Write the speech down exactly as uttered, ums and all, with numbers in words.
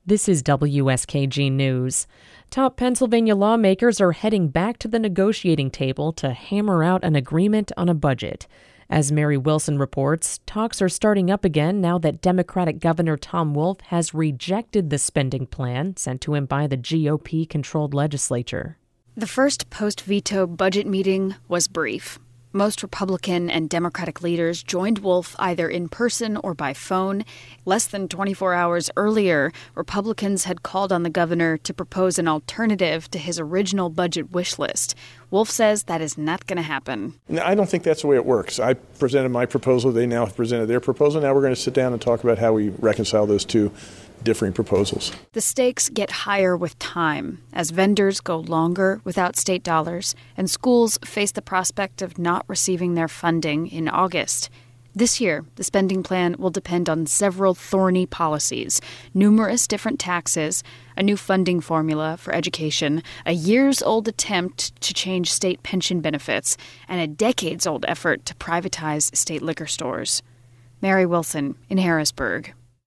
This is W S K G News. Top Pennsylvania lawmakers are heading back to the negotiating table to hammer out an agreement on a budget. As Mary Wilson reports, talks are starting up again now that Democratic Governor Tom Wolf has rejected the spending plan sent to him by the G O P-controlled legislature. The first post-veto budget meeting was brief. Most Republican and Democratic leaders joined Wolf either in person or by phone. Less than twenty-four hours earlier, Republicans had called on the governor to propose an alternative to his original budget wish list. Wolf says that is not going to happen. I don't think that's the way it works. I presented my proposal. They now have presented their proposal. Now we're going to sit down and talk about how we reconcile those two differing proposals. The stakes get higher with time as vendors go longer without state dollars and schools face the prospect of not receiving their funding in August. This year, the spending plan will depend on several thorny policies, numerous different taxes, a new funding formula for education, a years-old attempt to change state pension benefits, and a decades-old effort to privatize state liquor stores. Mary Wilson in Harrisburg.